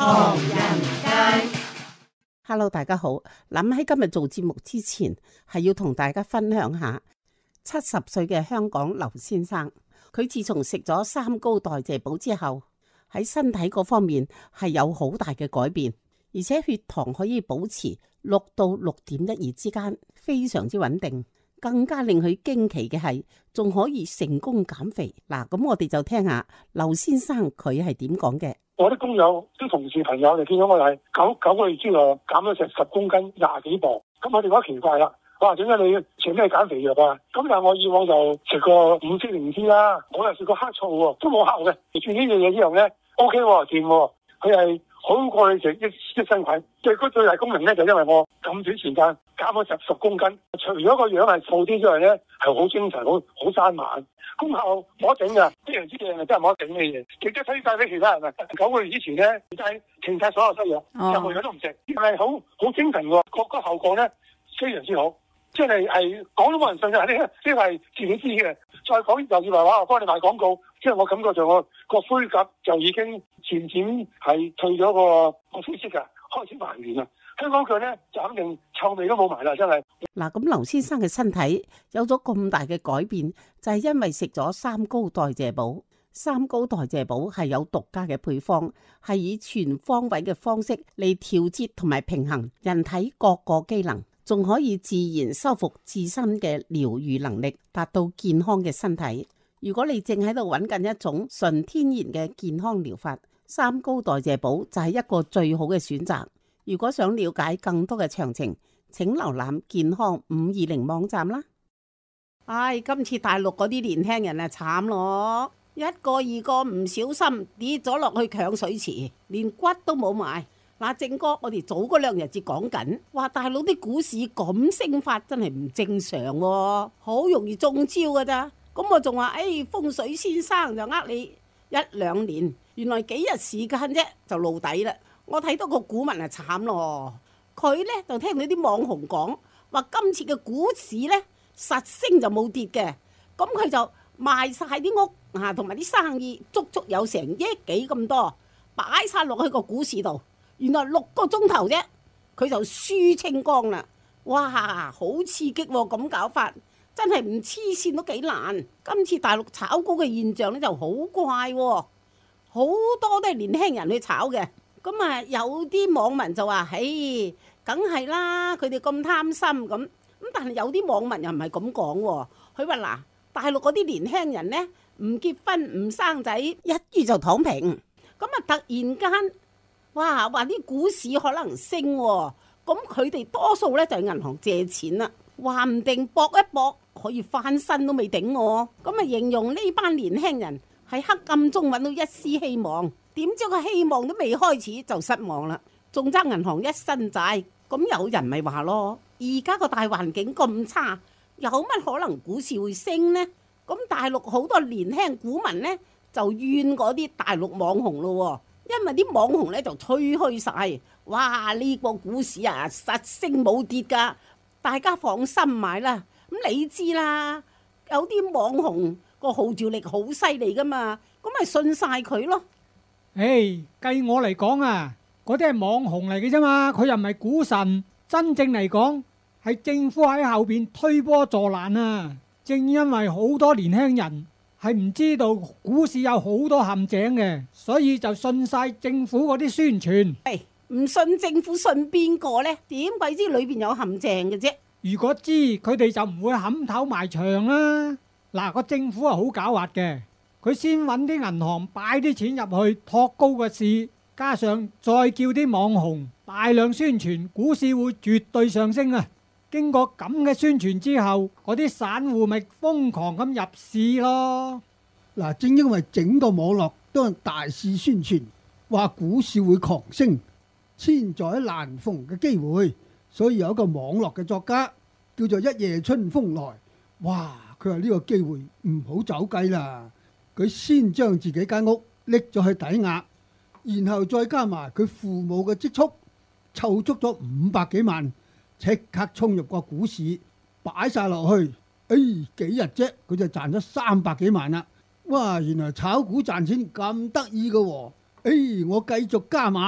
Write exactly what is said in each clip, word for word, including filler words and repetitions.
唐人街。 Hello， 大家好。諗喺今日做節目之前，係要同大家分享下七十歲嘅香港劉先生。佢自從食咗三高代謝寶之後，喺身體嗰方面係有好大嘅改變，而且血糖可以保持六到六點一二之間，非常之穩定。更加令佢驚奇嘅係，仲可以成功減肥。嗱，咁我哋就聽下劉先生佢係點講嘅。 我啲工友、啲同事朋友就見到我係九九個月之內減咗成十公斤、廿幾磅，咁我哋覺得奇怪啦。哇，點解你食咩減肥藥啊？咁但係我以往就食過五色靈芝啦，我又食過黑醋喎，都冇效嘅。食住呢樣嘢之後咧 ，O K 喎，掂喎，佢係好過你食益益生菌。最嗰最大功能咧，就因為我咁短時間減咗十十公斤，除咗個樣係瘦啲之外咧，係好精神、好好生猛。功效冇得頂㗎，非常之靚啊！真係冇得頂嘅嘢，亦都推介俾其他人啊！九個月之前咧，就係停晒所有西藥，任何嘢都唔食，係好好精神喎。個個效果咧非常之好，即係係講都冇人信嘅，呢呢係自己知嘅。再講又以為話我幫你賣廣告，即係我感覺上我個灰甲就已經漸漸係退咗個個灰色㗎，開始還原啦。香港腳咧就肯定臭味都冇埋啦，真係。 嗱，咁劉先生嘅身體有咗咁大嘅改變，就係因為食咗三高代謝寶。三高代謝寶係有獨家嘅配方，係以全方位嘅方式嚟調節同埋平衡人體各個機能，仲可以自然修復自身嘅療愈能力，達到健康嘅身體。如果你正喺度揾緊一種純天然嘅健康療法，三高代謝寶就係一個最好嘅選擇。如果想了解更多嘅詳情，請瀏覽健康五二零網站啦。唉，今次大陸嗰啲年輕人啊慘咯，一個二個唔小心跌咗落去強水池，連骨都冇埋。嗱，正哥，我哋早嗰兩日至講緊，話大陸啲股市咁升法真係唔正常喎，好容易中招噶咋。咁我仲話，誒，風水先生就呃你一兩年，原來幾日時間啫就露底啦。我睇到個股民係慘咯，佢呢就聽到啲網紅講話今次嘅股市呢實升就冇跌嘅，咁佢就賣晒啲屋啊同埋啲生意，足足有成億幾咁多，擺晒落去個股市度。原來六個鐘頭啫，佢就輸清光啦！哇，好刺激喎！咁搞法真係唔黐線都幾難。今次大陸炒股嘅現象呢就好怪喎，好多都係年輕人去炒嘅。咁啊，有啲網民就話，嘿，梗係啦，佢哋咁貪心咁。咁但係有啲網民又唔係咁講喎。佢話嗱，大陸嗰啲年輕人呢，唔結婚唔生仔，一於就躺平。咁啊，突然間，哇，話啲股市可能升喎。咁佢哋多數呢就係銀行借錢啦，話唔定搏一搏可以翻身都未頂我。咁啊，形容呢班年輕人喺黑暗中揾到一絲希望。點知個希望都未開始就失望啦，仲爭銀行一身債。咁有人咪話咯，而家個大環境咁差，有乜可能股市會升呢？咁大陸好多年輕股民呢，就怨嗰啲大陸網紅咯，因為啲網紅呢就吹噓晒，哇，呢個股市啊實升冇跌噶，大家放心買啦。咁你知啦，有啲網紅個號召力好犀利噶嘛，咁咪信晒佢咯。 誒，計我嚟講啊，嗰啲係網紅嚟嘅啫嘛，佢又唔係股神。真正嚟講，係政府喺後邊推波助瀾啊！正因為好多年輕人係唔知道股市有好多陷阱嘅，所以就信晒政府嗰啲宣傳。 誒，唔信政府信邊個呢？點鬼知裏邊有陷阱嘅啫？ 如果知，佢哋就唔會冚頭埋牆啦。嗱，個政府係好狡猾嘅。佢先揾啲銀行擺啲錢入去托高個市，加上再叫啲網紅大量宣傳，股市會絕對上升啊！經過咁嘅宣傳之後，嗰啲散戶咪瘋狂咁入市咯。 嗱，正因為整個網絡都係大肆宣傳，話股市會狂升，千載難逢嘅機會，所以有一個網絡嘅作家叫做一夜春風來，哇！佢話呢個機會唔好走雞啦。佢先將自己間屋拎咗去抵押，然後再加埋佢父母嘅積蓄，湊足咗五百幾萬，即刻衝入個股市，擺晒落去。哎，幾日啫，佢就賺咗三百幾萬啦！哇，原來炒股賺錢咁得意㗎喎！哎，我繼續加碼，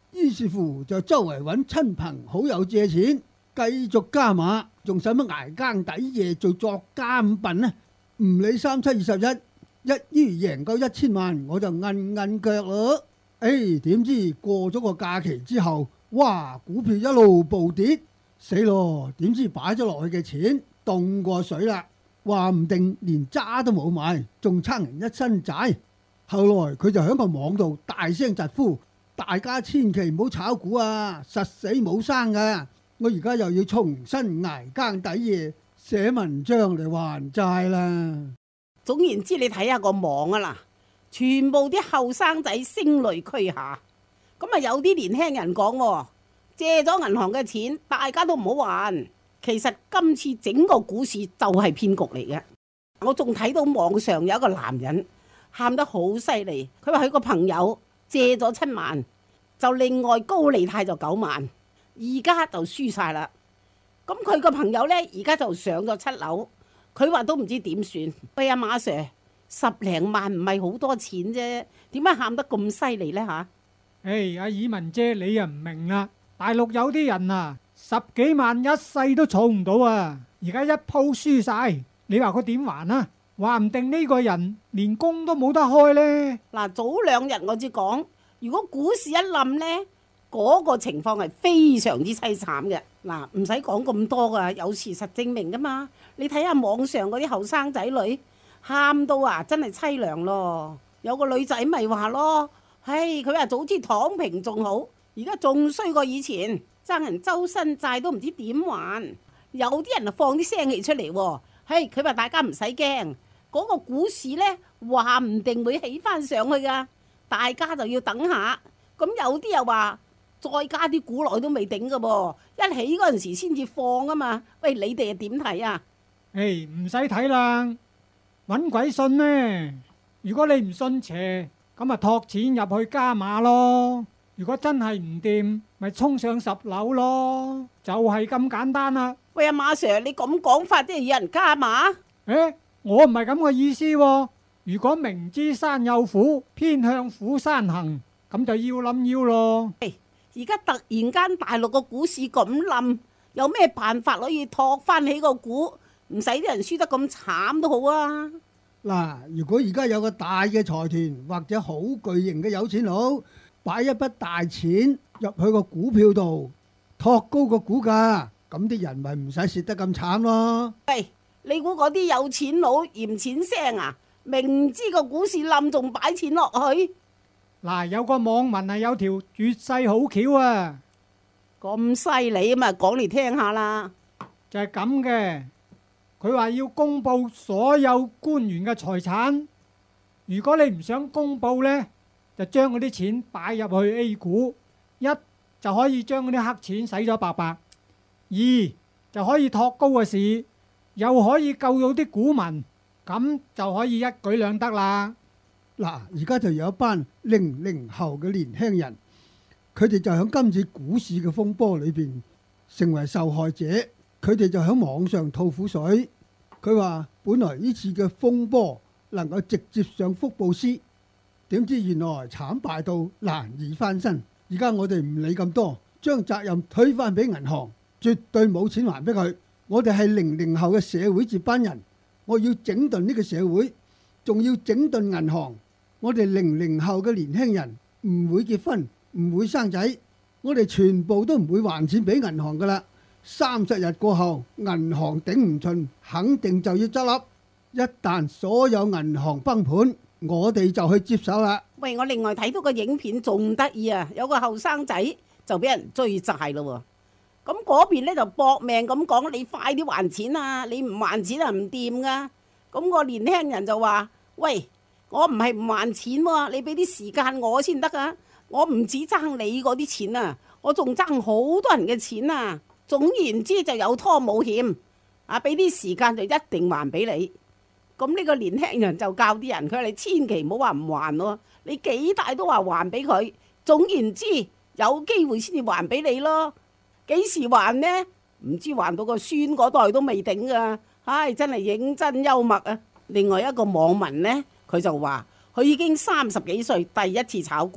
於是乎就周圍揾親朋好友借錢，繼續加碼，仲使乜捱更抵夜做作家咁笨呢？唔理三七二十一，一於贏夠一千萬，我就韌韌腳咯。誒，點知過咗個假期之後，哇，股票一路暴跌，死咯！點知擺咗落去嘅錢凍過水啦，話唔定連渣都冇買，仲欠人一身債。後來佢就喺個網度大聲疾呼：大家千祈唔好炒股啊，實死冇生噶！我而家又要重新捱更抵夜寫文章嚟還債啦。 總言之，你睇下個網啊啦，全部啲後生仔聲淚俱下。咁啊，有啲年輕人講，借咗銀行嘅錢，大家都唔好還。其實今次整個股市就係騙局嚟嘅。我仲睇到網上有一個男人喊得好犀利，佢話佢個朋友借咗七萬，就另外高利貸就九萬。而家就輸晒啦，咁佢個朋友呢，而家就上咗七樓，佢話都唔知點算。喂，阿馬 Sir，十零萬唔係好多錢啫，點解喊得咁犀利呢？吓？ 誒，阿爾文姐，你又唔明啦，大陸有啲人啊，十幾萬一世都儲唔到啊，而家一鋪輸晒，你話佢點還啊？話唔定呢個人連工都冇得開呢。 嗱，早兩日我至講，如果股市一冧呢，嗰個情況係非常之淒慘嘅。嗱，唔使講咁多噶，有事實證明噶嘛。你睇下網上嗰啲後生仔女喊到啊，真係淒涼咯。有個女仔咪話咯，唉，佢話早知躺平仲好，而家仲衰過以前，爭人周身債都唔知點還。有啲人啊放啲聲氣出嚟，嘿，佢話大家唔使驚，嗰個股市呢話唔定會起翻上去噶，大家就要等下。咁有啲又話，再加啲股內都未頂噶噃，一起嗰陣時先至放啊嘛。喂，你哋又點睇啊？ 誒，唔使睇啦，搵鬼信咩？如果你唔信邪，咁啊托錢入去加碼咯。如果真係唔掂，咪衝上十樓咯，就係咁簡單啦。 喂，阿馬 Sir，你咁講法即係有人加碼？ 誒，我唔係咁嘅意思喎。如果明知山有虎，偏向虎山行，咁就要諗要咯。 而家突然間大陸個股市咁冧，有咩辦法可以托翻起個股，唔使啲人輸得咁慘都好啊！ 嗱，如果而家有個大嘅財團或者好巨型嘅有錢佬擺一筆大錢入去個股票度，托高個股價，咁啲人咪唔使蝕得咁慘咯。 喂，你估嗰啲有錢佬嫌錢聲啊？明知個股市冧仲擺錢落去？ 嗱，有個網民係有條絕世好橋啊！ 咁犀利啊嘛，講嚟聽下啦。 就係咁嘅，佢話要公布所有官員嘅財產。如果你唔想公布呢，就將嗰啲錢擺入去 A 股，一就可以將嗰啲黑錢使咗白白；二就可以托高個市，又可以救到啲股民，咁就可以一舉兩得啦。 嗱，而家就有一班零零後嘅年輕人，佢哋就喺今次股市嘅風波裏邊成為受害者，佢哋就喺網上吐苦水。佢話本來呢次嘅風波能夠直接上福布斯，點知原來慘敗到難以翻身。而家我哋唔理咁多，將責任推返俾銀行，絕對冇錢還俾佢。我哋係零零後嘅社會接班人，我要整頓呢個社會，仲要整頓銀行。我哋零零後嘅年輕人唔會結婚，唔會生仔，我哋全部都唔會還錢俾銀行噶啦。三十日過後，銀行頂唔順，肯定就要執笠。一旦所有銀行崩盤，我哋就去接手啦。 喂，我另外睇到個影片仲得意啊，有個後生仔就俾人追債咯。咁嗰邊呢就搏命咁講，你快啲還錢啊！你唔還錢啊唔掂噶。咁個年輕人就話：喂，我唔係唔還錢喎，你俾啲時間我先得啊！我唔止爭你嗰啲錢啊，我仲爭好多人嘅錢啊！總言之就有拖冇欠啊！俾啲時間就一定還俾你。咁呢個年輕人就教啲人，佢話你千祈唔好話唔還咯，你幾大都話還俾佢。總言之有機會先至還俾你咯。幾時還呢？唔知還到個孫嗰代都未頂噶。唉，真係認真幽默啊！另外一個網民呢，佢就話佢已經三十幾歲第一次炒股，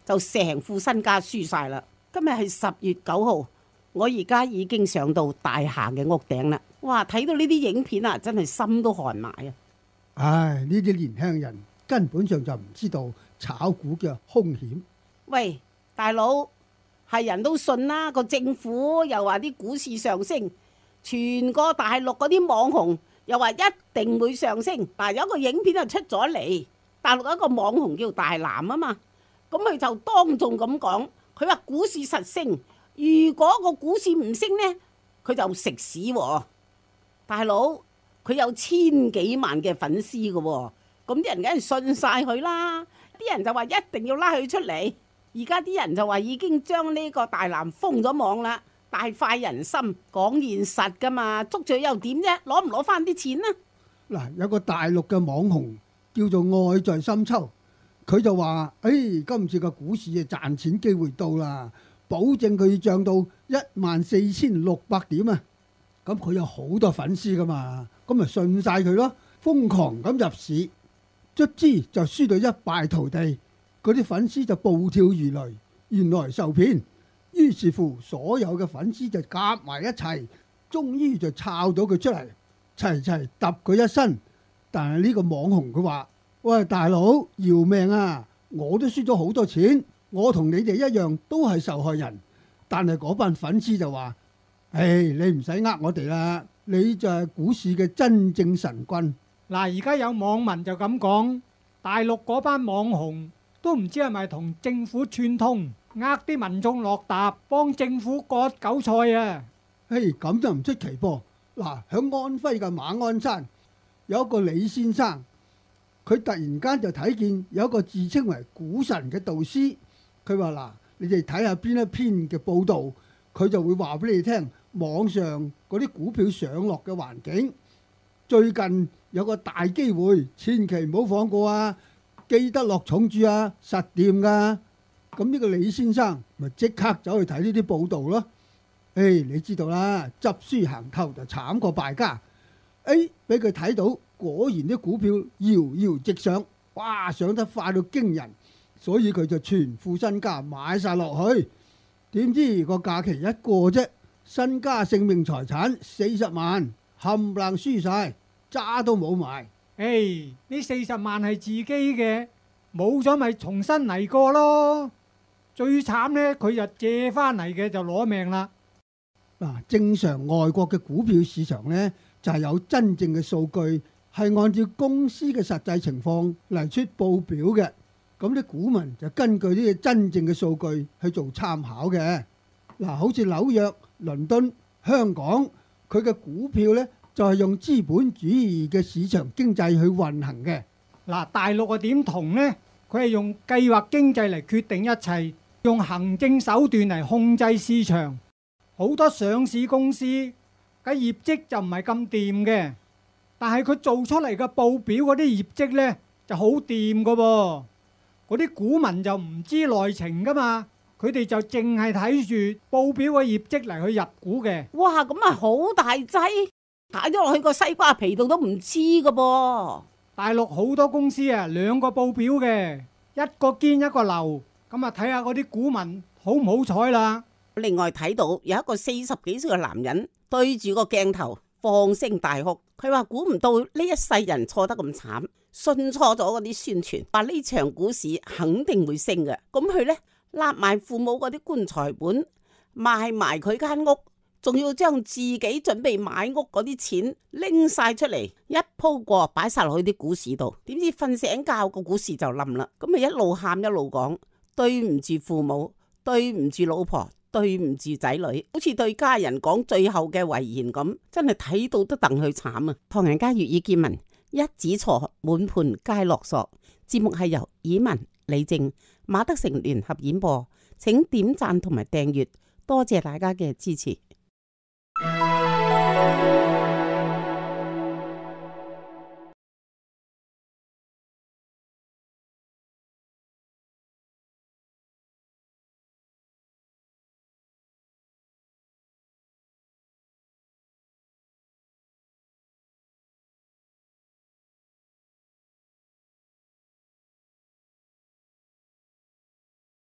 就成副身家輸晒啦。今日係十月九號，我而家已經上到大廈嘅屋頂啦。哇！睇到呢啲影片啊，真係心都寒埋啊！ 唉，呢啲年輕人根本上就唔知道炒股嘅兇險。 喂，大佬，係人都信啦，個政府又話啲股市上升，全個大陸嗰啲網紅又話一定會上升。嗱，有一個影片就出咗嚟，大陸有一個網紅叫大藍啊嘛，咁佢就當眾咁講，佢話股市實升，如果個股市唔升呢，佢就食屎喎。大佬，佢有千幾萬嘅粉絲㗎喎，咁啲人梗係信晒佢啦。啲人就話一定要拉佢出嚟，而家啲人就話已經將呢個大藍封咗網啦，大快人心，講現實噶嘛，捉住又點啫？攞唔攞翻啲錢啊？ 嗱，有個大陸嘅網紅叫做愛在深秋，佢就話：誒、哎，今次個股市嘅賺錢機會到啦，保證佢要漲到一萬四千六百點啊！咁佢有好多粉絲噶嘛，咁咪信晒佢咯，瘋狂咁入市。卒之就輸到一敗塗地，嗰啲粉絲就暴跳如雷，原來受騙。於是乎，所有嘅粉絲就夾埋一齊，終於就抄到佢出嚟，齊齊揼佢一身。但係呢個網紅佢話：喂，大佬，饒命啊！我都輸咗好多錢，我同你哋一樣都係受害人。但係嗰班粉絲就話：唉，你唔使呃我哋啦，你就係股市嘅真正神棍。 嗱，而家有網民就咁講，大陸嗰班網紅都唔知係咪同政府串通，呃啲民眾落搭，幫政府割韭菜啊！ 嘿，咁就唔出奇噃。嗱，響安徽嘅馬鞍山有一個李先生，佢突然間就睇見有一個自稱為股神嘅導師，佢話：嗱，你哋睇下邊一篇嘅報導，佢就會話俾你聽網上嗰啲股票上落嘅環境。最近有個大機會，千祈唔好放過啊！記得落重注啊，實掂噶。咁呢個李先生咪即刻走去睇呢啲報道咯。誒，你知道啦，執輸行頭就慘過敗家。誒，俾佢睇到，果然啲股票搖搖直上，哇，上得快到驚人，所以佢就全副身家買晒落去。點知個假期一過啫，身家性命財產四十萬冚唪唥輸晒。渣都冇埋， 誒，呢四十萬係自己嘅，冇咗咪重新嚟過咯。最慘呢，佢就借翻嚟嘅就攞命啦。 嗱，正常外國嘅股票市場呢，就係有真正嘅數據，係按照公司嘅實際情況嚟出報表嘅。咁啲股民就根據呢個真正嘅數據去做參考嘅。嗱，好似紐約、倫敦、香港，佢嘅股票呢，就係用資本主義嘅市場經濟去運行嘅。 嗱，大陸啊點同呢？佢係用計劃經濟嚟決定一切，用行政手段嚟控制市場。好多上市公司嘅業績就唔係咁掂嘅，但係佢做出嚟嘅報表嗰啲業績呢就好掂噶噃。嗰啲股民就唔知內情噶嘛，佢哋就淨係睇住報表嘅業績嚟去入股嘅。 哇，咁啊好大劑！打咗落去個西瓜皮度都唔知噶噃。 大陸好多公司啊，兩個報表嘅，一個堅一個流，咁啊睇下嗰啲股民好唔好彩啦。 另外睇到有一個四十幾歲嘅男人對住個鏡頭放聲大哭，佢話估唔到呢一世人錯得咁慘，信錯咗嗰啲宣傳，話呢場股市肯定會升嘅。咁佢呢，揦埋父母嗰啲棺材本，賣埋佢間屋。仲要將自己準備買屋嗰啲錢拎晒出嚟，一鋪過擺晒落去啲股市度，點知瞓醒覺個股市就冧啦。咁咪一路喊一路講，對唔住父母，對唔住老婆，對唔住仔女，好似對家人講最後嘅遺言咁，真係睇到都戥佢慘啊！唐人街粵語見聞，一子錯，滿盤皆落索。節目係由以文、李靜、馬德成聯合演播，請點讚同埋訂閱，多謝大家嘅支持。